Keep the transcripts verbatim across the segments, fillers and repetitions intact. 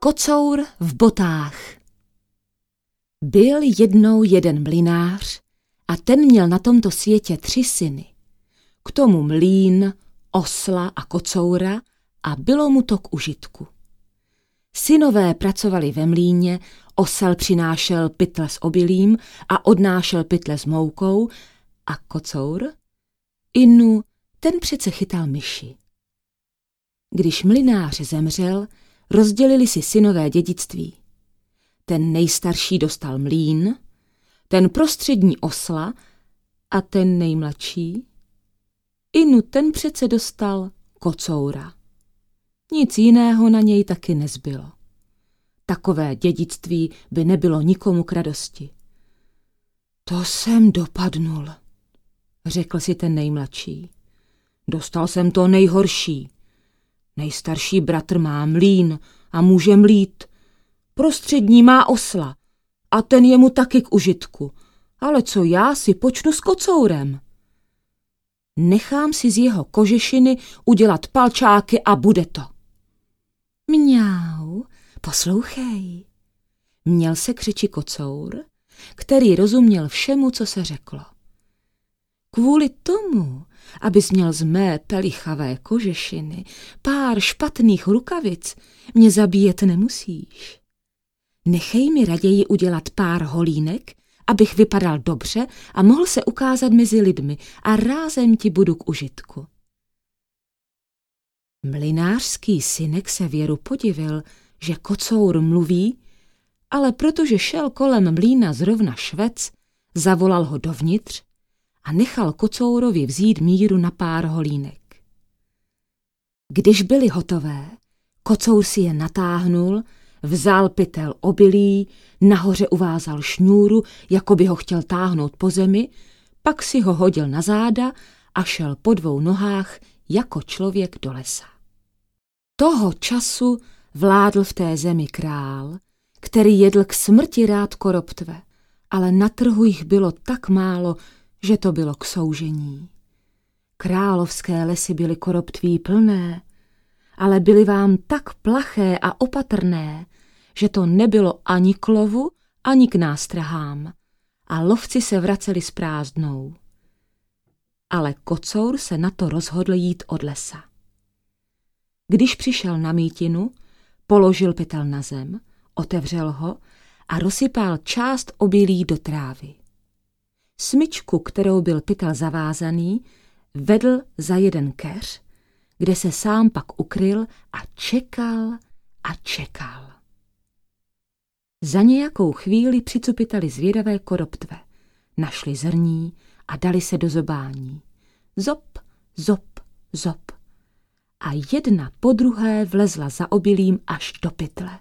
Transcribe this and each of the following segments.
Kocour v botách. Byl jednou jeden mlynář a ten měl na tomto světě tři syny. K tomu mlýn, osla a kocoura a bylo mu to k užitku. Synové pracovali ve mlýně, osel přinášel pytle s obilím a odnášel pytle s moukou a kocour, Inu, ten přece chytal myši. Když mlynář zemřel, rozdělili si synové dědictví. Ten nejstarší dostal mlýn, ten prostřední osla a ten nejmladší, Inu, ten přece dostal kocoura. Nic jiného na něj taky nezbylo. Takové dědictví by nebylo nikomu k radosti. To jsem dopadnul, řekl si ten nejmladší. Dostal jsem to nejhorší. Nejstarší bratr má mlýn a může mlít. Prostřední má osla a ten je mu taky k užitku. Ale co já si počnu s kocourem? Nechám si z jeho kožešiny udělat palčáky a bude to. Mňau, poslouchej. Měl se křiči kocour, který rozuměl všemu, co se řeklo. Kvůli tomu, abys měl z mé pelichavé kožešiny pár špatných rukavic, mě zabíjet nemusíš. Nechej mi raději udělat pár holínek, abych vypadal dobře a mohl se ukázat mezi lidmi a rázem ti budu k užitku. Mlynářský synek se Věru podivil, že kocour mluví, ale protože šel kolem mlýna zrovna švec, zavolal ho dovnitř a nechal kocourovi vzít míru na pár holínek. Když byly hotové, kocour si je natáhnul, vzal pytel obilí, nahoře uvázal šňůru, jako by ho chtěl táhnout po zemi, pak si ho hodil na záda a šel po dvou nohách jako člověk do lesa. Toho času vládl v té zemi král, který jedl k smrti rád koroptve, ale na trhu jich bylo tak málo, že to bylo k soužení. Královské lesy byly koroptví plné, ale byly vám tak plaché a opatrné, že to nebylo ani k lovu, ani k nástrahám a lovci se vraceli s prázdnou. Ale kocour se na to rozhodl jít od lesa. Když přišel na mítinu, položil pytel na zem, otevřel ho a rozsypal část obilí do trávy. Smyčku, kterou byl pytel zavázaný, vedl za jeden keř, kde se sám pak ukryl a čekal a čekal. Za nějakou chvíli přicupitali zvědavé koroptve, našli zrní a dali se do zobání. Zop, zop, zop. A jedna po druhé vlezla za obilím až do pytle.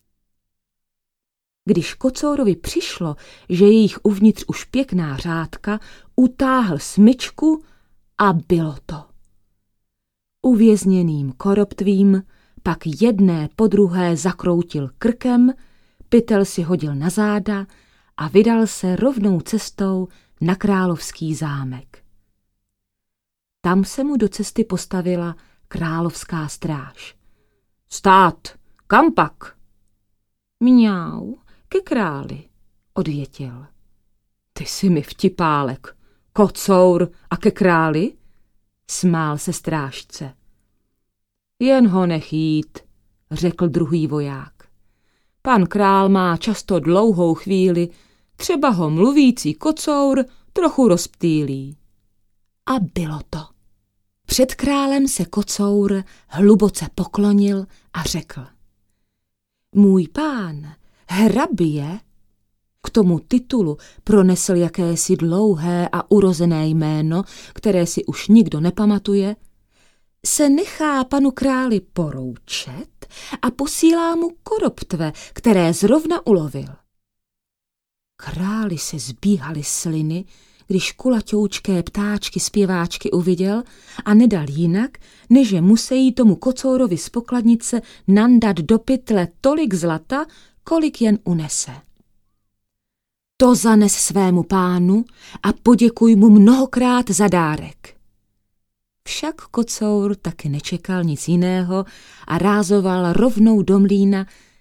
Když kocourovi přišlo, že je jich uvnitř už pěkná řádka, utáhl smyčku a bylo to. Uvězněným koroptvím pak jedné po druhé zakroutil krkem, pytel si hodil na záda a vydal se rovnou cestou na královský zámek. Tam se mu do cesty postavila královská stráž. Stát, kam pak? Mňau, ke králi, odvětil. Ty jsi mi vtipálek, kocour a ke králi? Smál se strážce. Jen ho nech jít, řekl druhý voják. Pan král má často dlouhou chvíli, třeba ho mluvící kocour trochu rozptýlí. A bylo to. Před králem se kocour hluboce poklonil a řekl. Můj pán, hrabě, k tomu titulu pronesl jakési dlouhé a urozené jméno, které si už nikdo nepamatuje, se nechá panu králi poroučet a posílá mu koroptve, které zrovna ulovil. Králi se zbíhaly sliny, když kulaťoučké ptáčky zpěváčky uviděl a nedal jinak, než že musí tomu kocourovi z pokladnice nandat do pytle tolik zlata, kolik jen unese. To zanes svému pánu a poděkuj mu mnohokrát za dárek. Však kocour taky nečekal nic jiného a rázoval rovnou do mlýna,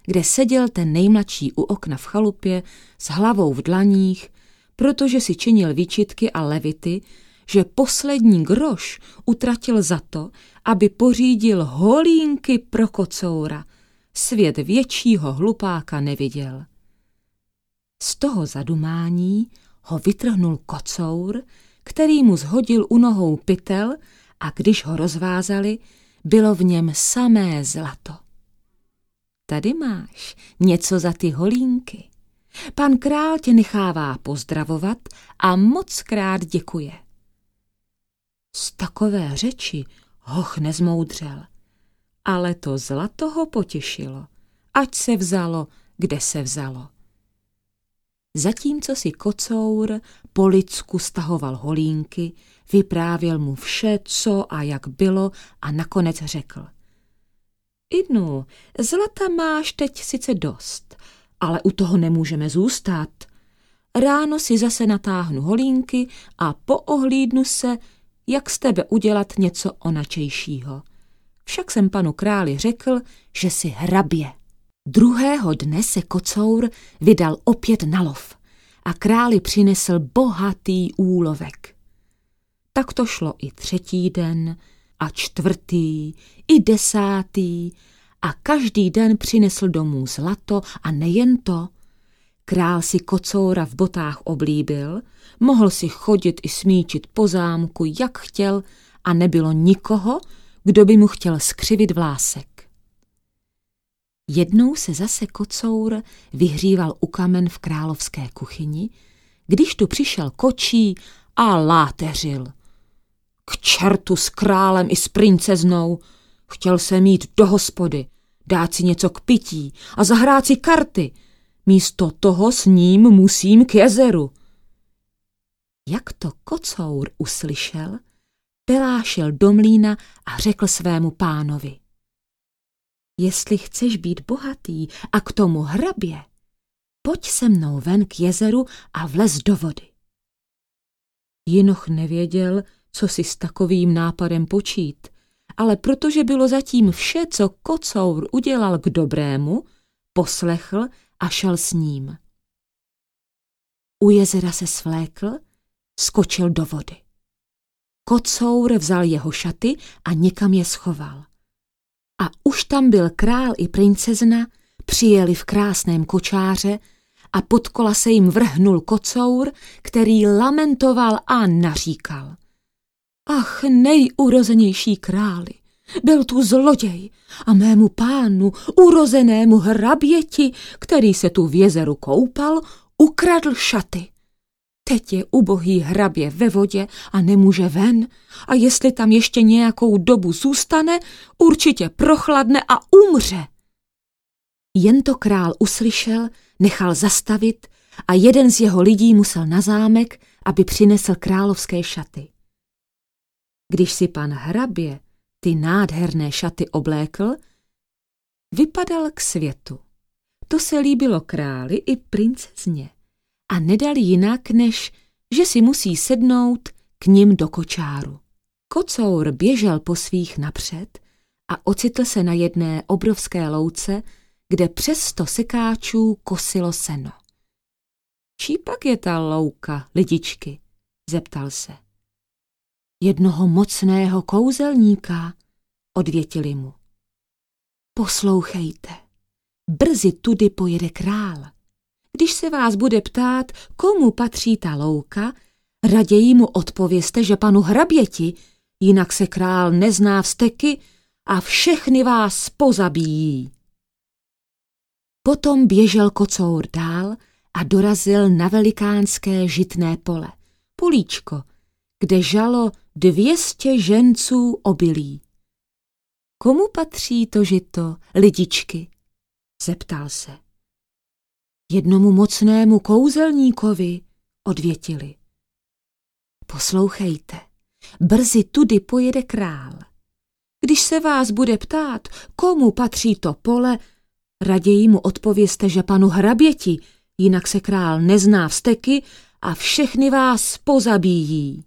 kde seděl ten nejmladší u okna v chalupě s hlavou v dlaních, protože si činil výčitky a levity, že poslední groš utratil za to, aby pořídil holínky pro kocoura. Svět většího hlupáka neviděl. Z toho zadumání ho vytrhnul kocour, který mu zhodil u nohou pytel, a když ho rozvázali, bylo v něm samé zlato. Tady máš něco za ty holínky. Pan král tě nechává pozdravovat a mockrát děkuje. Z takové řeči hoch nezmoudřel, ale to zlato ho potěšilo, ať se vzalo, kde se vzalo. Zatímco si kocour po lidsku stahoval holínky, vyprávěl mu vše, co a jak bylo, a nakonec řekl: Idnu, zlata máš teď sice dost, ale u toho nemůžeme zůstat. Ráno si zase natáhnu holínky a poohlídnu se, jak z tebe udělat něco onačejšího. Však jsem panu králi řekl, že si hrabě. Druhého dne se kocour vydal opět na lov a králi přinesl bohatý úlovek. Tak to šlo i třetí den a čtvrtý i desátý a každý den přinesl domů zlato a nejen to. Král si kocoura v botách oblíbil, mohl si chodit i smíčit po zámku, jak chtěl, a nebylo nikoho, kdo by mu chtěl skřivit vlásek. Jednou se zase kocour vyhříval u kamen v královské kuchyni, když tu přišel kočí a láteřil. K čertu s králem i s princeznou, chtěl jsem jít do hospody, dát si něco k pití a zahrát si karty. Místo toho s ním musím k jezeru. Jak to kocour uslyšel, pelášil do mlýna a řekl svému pánovi: Jestli chceš být bohatý a k tomu hrabě, pojď se mnou ven k jezeru a vlez do vody. Jinoch nevěděl, co si s takovým nápadem počít, ale protože bylo zatím vše, co kocour udělal k dobrému, poslechl a šel s ním. U jezera se svlékl, skočil do vody. Kocour vzal jeho šaty a někam je schoval. A už tam byl král i princezna, přijeli v krásném kočáře a pod kola se jim vrhnul kocour, který lamentoval a naříkal: Ach, nejurozenější králi, byl tu zloděj a mému pánu, urozenému hraběti, který se tu v jezeru koupal, ukradl šaty. Teď je ubohý hrabě ve vodě a nemůže ven, a jestli tam ještě nějakou dobu zůstane, určitě prochladne a umře. Jen to král uslyšel, nechal zastavit a jeden z jeho lidí musel na zámek, aby přinesl královské šaty. Když si pan hrabě ty nádherné šaty oblékl, vypadal k světu. To se líbilo králi i princezně a nedali jinak, než že si musí sednout k nim do kočáru. Kocour běžel po svých napřed a ocitl se na jedné obrovské louce, kde přes sto sekáčů kosilo seno. Čí pak je ta louka, lidičky? Zeptal se. Jednoho mocného kouzelníka, odvětili mu. Poslouchejte, brzy tudy pojede král. Když se vás bude ptát, komu patří ta louka, raději mu odpovězte, že panu hraběti, jinak se král nezná vzteky a všechny vás pozabíjí. Potom běžel kocour dál a dorazil na velikánské žitné pole, políčko, kde žalo dvě stě ženců obilí. Komu patří to žito, lidičky? Zeptal se. Jednomu mocnému kouzelníkovi, odvětili. Poslouchejte, brzy tudy pojede král. Když se vás bude ptát, komu patří to pole, raději mu odpovězte, že panu hraběti, jinak se král nezná vzteky a všechny vás pozabíjí.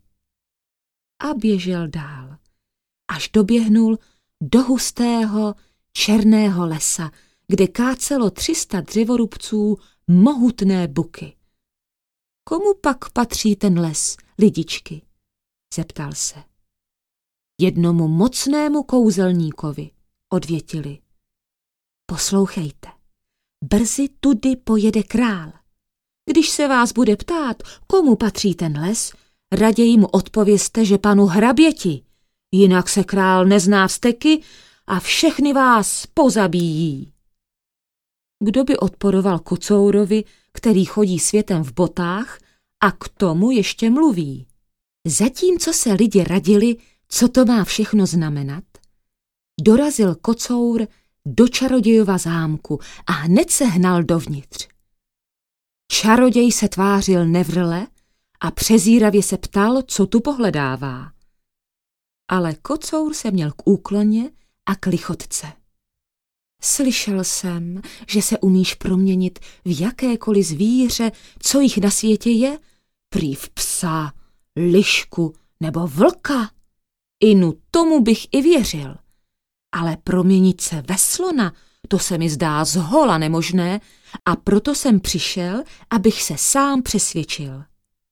A běžel dál, až doběhnul do hustého černého lesa, kde kácelo tři sta dřevorubců mohutné buky. Komu pak patří ten les, lidičky? Zeptal se. Jednomu mocnému kouzelníkovi, odvětili. Poslouchejte, brzy tudy pojede král. Když se vás bude ptát, komu patří ten les, raději mu odpovězte, že panu hraběti, jinak se král nezná vzteky a všechny vás pozabíjí. Kdo by odporoval kocourovi, který chodí světem v botách a k tomu ještě mluví? Zatímco se lidi radili, co to má všechno znamenat, dorazil kocour do čarodějova zámku a hned se hnal dovnitř. Čaroděj se tvářil nevrle a přezíravě se ptal, co tu pohledává. Ale kocour se měl k úkloně a k lichotce. Slyšel jsem, že se umíš proměnit v jakékoliv zvíře, co jich na světě je, prý v psa, lišku nebo vlka. Inu tomu bych i věřil. Ale proměnit se ve slona, to se mi zdá zhola nemožné a proto jsem přišel, abych se sám přesvědčil.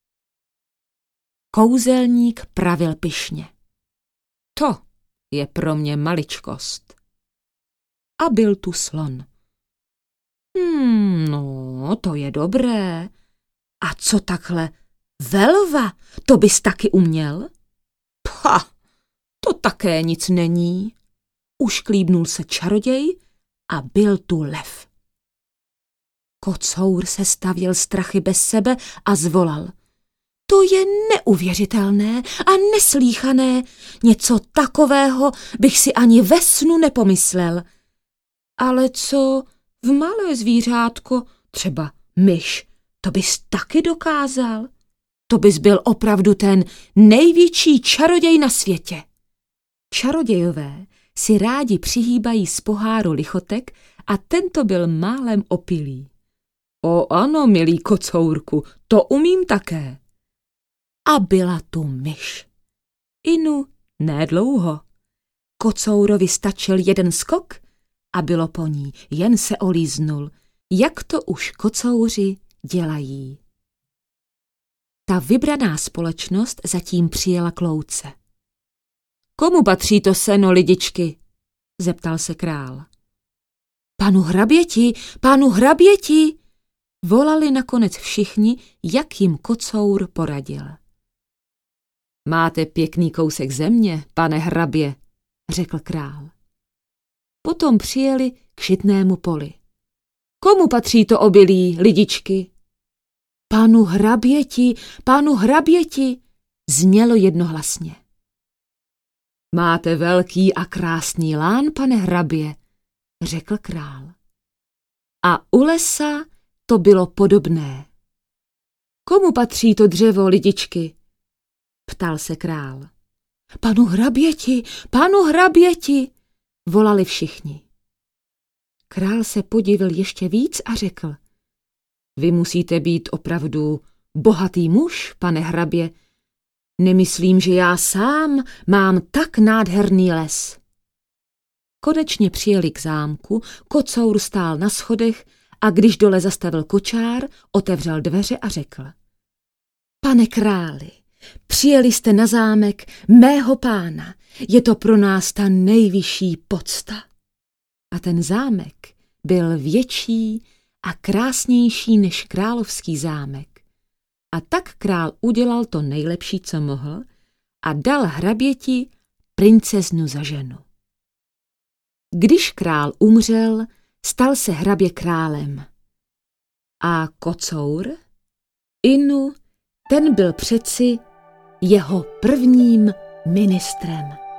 Kouzelník pravil pyšně. To je pro mě maličkost. A byl tu slon. Hmm, no, to je dobré. A co takhle? Velva, to bys taky uměl? Pha, to také nic není. Ušklíbnul se čaroděj a byl tu lev. Kocour se stavěl strachy bez sebe a zvolal. To je neuvěřitelné a neslýchané. Něco takového bych si ani ve snu nepomyslel. Ale co v malé zvířátko, třeba myš, to bys taky dokázal? To bys byl opravdu ten největší čaroděj na světě. Čarodějové si rádi přihýbají z poháru lichotek a tento byl málem opilý. O ano, milý kocourku, to umím také. A byla tu myš. Inu nedlouho. Kocourovi stačil jeden skok a bylo po ní, jen se olíznul, jak to už kocouři dělají. Ta vybraná společnost zatím přijela k louce. Komu patří to seno, lidičky? Zeptal se král. Panu hraběti, panu hraběti, volali nakonec všichni, jak jim kocour poradil. Máte pěkný kousek země, pane hrabě, řekl král. Potom přijeli k žitnému poli. Komu patří to obilí, lidičky? Panu hraběti, panu hraběti, znělo jednohlasně. Máte velký a krásný lán, pane hrabě, řekl král. A u lesa to bylo podobné. Komu patří to dřevo, lidičky? Ptal se král. Panu hraběti, panu hraběti, volali všichni. Král se podivil ještě víc a řekl. Vy musíte být opravdu bohatý muž, pane hrabě. Nemyslím, že já sám mám tak nádherný les. Konečně přijeli k zámku, kocour stál na schodech a když dole zastavil kočár, otevřel dveře a řekl. Pane králi, přijeli jste na zámek mého pána, je to pro nás ta nejvyšší pocta. A ten zámek byl větší a krásnější než královský zámek. A tak král udělal to nejlepší, co mohl, a dal hraběti princeznu za ženu. Když král umřel, stal se hrabě králem. A kocour, Inu, ten byl přeci jeho prvním ministrem.